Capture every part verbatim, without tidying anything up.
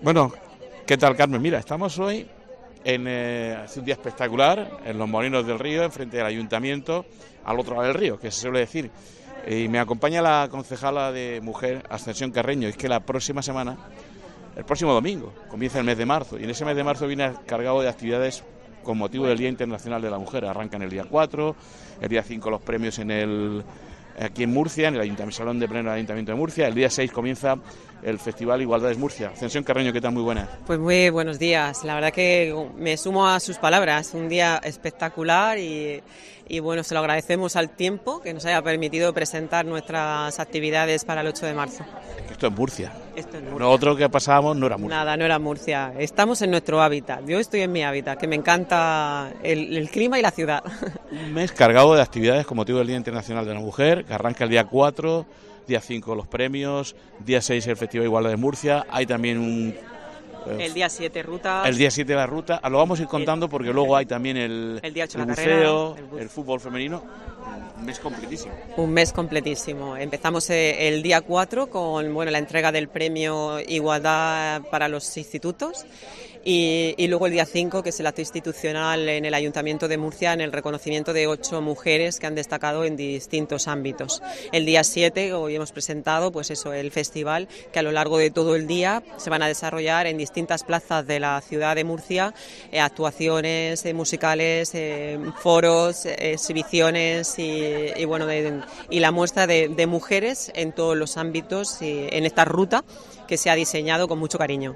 Bueno, ¿qué tal, Carmen? Mira, estamos hoy en eh, hace un día espectacular en los Molinos del Río, enfrente del Ayuntamiento, al otro lado del río, que se suele decir. Y me acompaña la concejala de Mujer, Ascensión Carreño. Es que la próxima semana, el próximo domingo, comienza el mes de marzo, y en ese mes de marzo viene cargado de actividades con motivo del Día Internacional de la Mujer. Arrancan el día cuatro, el día cinco los premios en el aquí en Murcia, en el Ayuntamiento, Salón de Pleno del Ayuntamiento de Murcia. El día seis comienza el Festival Igualdades Murcia. Ascensión Carreño, ¿qué tal? Muy buenas. Pues muy buenos días. La verdad que me sumo a sus palabras. Un día espectacular y, y bueno, se lo agradecemos al tiempo que nos haya permitido presentar nuestras actividades para el ocho de marzo. Esto es Murcia. Esto es Murcia. Lo otro que pasábamos no era Murcia. Nada, no era Murcia. Estamos en nuestro hábitat. Yo estoy en mi hábitat, que me encanta el, el clima y la ciudad. Un mes cargado de actividades con motivo del Día Internacional de la Mujer, que arranca el día cuatro, día cinco los premios, día seis el Festival Igualdad de Murcia. Hay también un... Eh, el día siete rutas. El día siete la ruta. Lo vamos a ir contando porque luego hay también el, el, día ocho el la buceo, carrera, el, el fútbol femenino. Un mes completísimo. Un mes completísimo. Empezamos el día cuatro con bueno la entrega del premio Igualdad para los institutos y, y luego el día cinco, que es el acto institucional en el Ayuntamiento de Murcia en el reconocimiento de ocho mujeres que han destacado en distintos ámbitos. El día siete, hoy hemos presentado pues eso, el festival, que a lo largo de todo el día se van a desarrollar en distintas plazas de la ciudad de Murcia eh, actuaciones eh, musicales, eh, foros, eh, exhibiciones y y bueno de, y la muestra de, de mujeres en todos los ámbitos y en esta ruta que se ha diseñado con mucho cariño.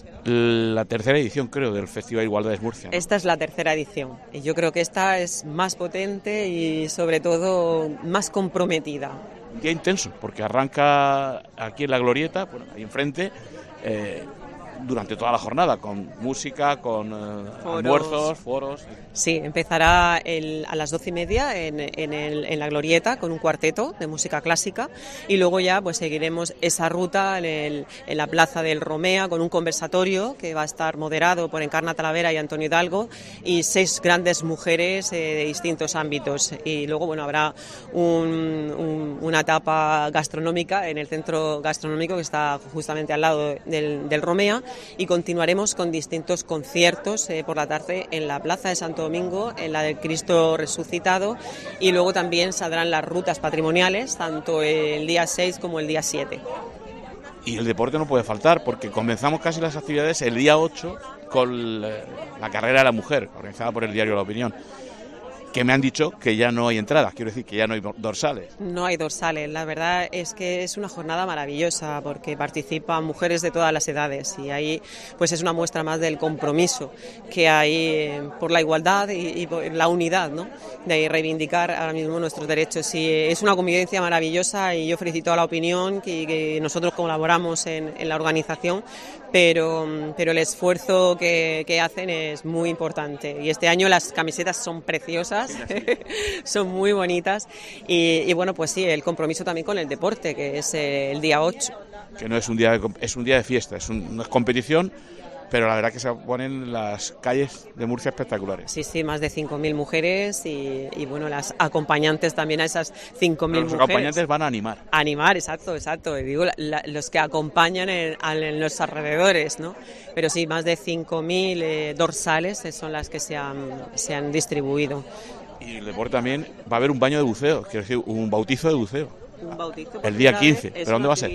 La tercera edición, creo, del Festival Igualdades Murcia, ¿no? Esta es la tercera edición y yo creo que esta es más potente y sobre todo más comprometida. Un día intenso, porque arranca aquí en la Glorieta, bueno, ahí enfrente, eh, durante toda la jornada, con música, con eh, almuerzos, foros. Sí, empezará el, a las doce y media en, en, el, en la Glorieta con un cuarteto de música clásica y luego ya pues seguiremos esa ruta en, el, en la Plaza del Romea con un conversatorio que va a estar moderado por Encarna Talavera y Antonio Hidalgo y seis grandes mujeres eh, de distintos ámbitos. Y luego bueno habrá un, un, una etapa gastronómica en el centro gastronómico que está justamente al lado del, del Romea. Y continuaremos con distintos conciertos eh, por la tarde en la Plaza de Santo Domingo, en la del Cristo Resucitado, y luego también saldrán las rutas patrimoniales, tanto el día seis como el día siete. Y el deporte no puede faltar, porque comenzamos casi las actividades el día ocho con la carrera de la mujer, organizada por el diario La Opinión, que me han dicho que ya no hay entradas, quiero decir que ya no hay dorsales. No hay dorsales, la verdad es que es una jornada maravillosa porque participan mujeres de todas las edades y ahí pues es una muestra más del compromiso que hay por la igualdad y, y por la unidad, ¿no? De reivindicar ahora mismo nuestros derechos. Y es una convivencia maravillosa y yo felicito a La Opinión que, que nosotros colaboramos en, en la organización, pero, pero el esfuerzo que, que hacen es muy importante y este año las camisetas son preciosas. Son muy bonitas y, y bueno pues sí, el compromiso también con el deporte, que es eh, el día ocho. Que no es un día de, es un día de fiesta, es un, una competición, pero la verdad que se ponen las calles de Murcia espectaculares. Sí, sí, más de cinco mil mujeres y, y bueno, las acompañantes también a esas cinco mil mujeres. Los acompañantes van a animar. Animar, exacto, exacto. Y digo, la, la, los que acompañan en, en los alrededores, ¿no? Pero sí, más de cinco mil eh, dorsales son las que se han, se han distribuido. Y el deporte también va a haber un baño de buceo, quiero decir, un bautizo de buceo. Un bautizo. El día quince, ¿pero dónde va a ser?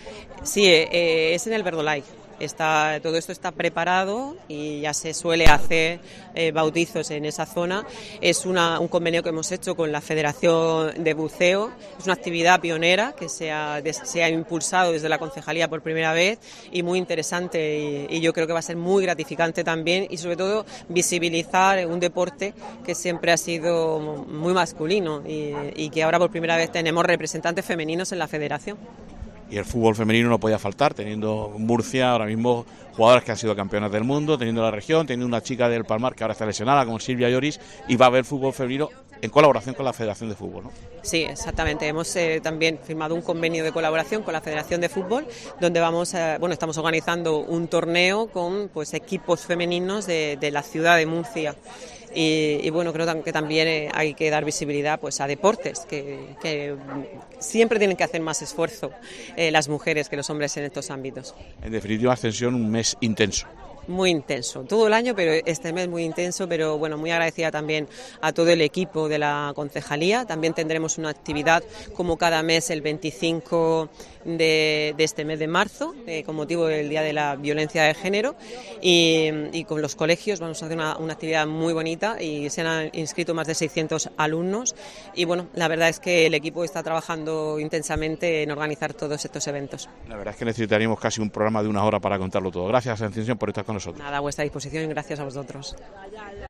Sí, eh, es en el Verdolay. Está, todo esto está preparado y ya se suele hacer eh, bautizos en esa zona. Es una, un convenio que hemos hecho con la Federación de Buceo. Es una actividad pionera que se ha, se ha impulsado desde la concejalía por primera vez y muy interesante y, y yo creo que va a ser muy gratificante también y sobre todo visibilizar un deporte que siempre ha sido muy masculino y, y que ahora por primera vez tenemos representantes femeninos en la federación. Y el fútbol femenino no podía faltar, teniendo Murcia ahora mismo jugadoras que han sido campeonas del mundo, teniendo la región, teniendo una chica del Palmar que ahora está lesionada, como Silvia Lloris, y va a haber fútbol femenino en colaboración con la Federación de Fútbol, ¿no? Sí, exactamente. Hemos eh, también firmado un convenio de colaboración con la Federación de Fútbol, donde vamos, a, bueno, estamos organizando un torneo con pues equipos femeninos de, de la ciudad de Murcia. y, y bueno, creo que también hay que dar visibilidad pues a deportes que, que siempre tienen que hacer más esfuerzo eh, las mujeres que los hombres en estos ámbitos. En definitiva, Ascensión, un mes intenso. Muy intenso, todo el año, pero este mes muy intenso, pero bueno, muy agradecida también a todo el equipo de la concejalía. También tendremos una actividad como cada mes el veinticinco de, de este mes de marzo, eh, con motivo del Día de la Violencia de Género, y, y con los colegios vamos a hacer una, una actividad muy bonita y se han inscrito más de seiscientos alumnos y bueno, la verdad es que el equipo está trabajando intensamente en organizar todos estos eventos. La verdad es que necesitaríamos casi un programa de una hora para contarlo todo. Gracias, Ascensión, por estar con nosotros. Nada, a vuestra disposición y gracias a vosotros.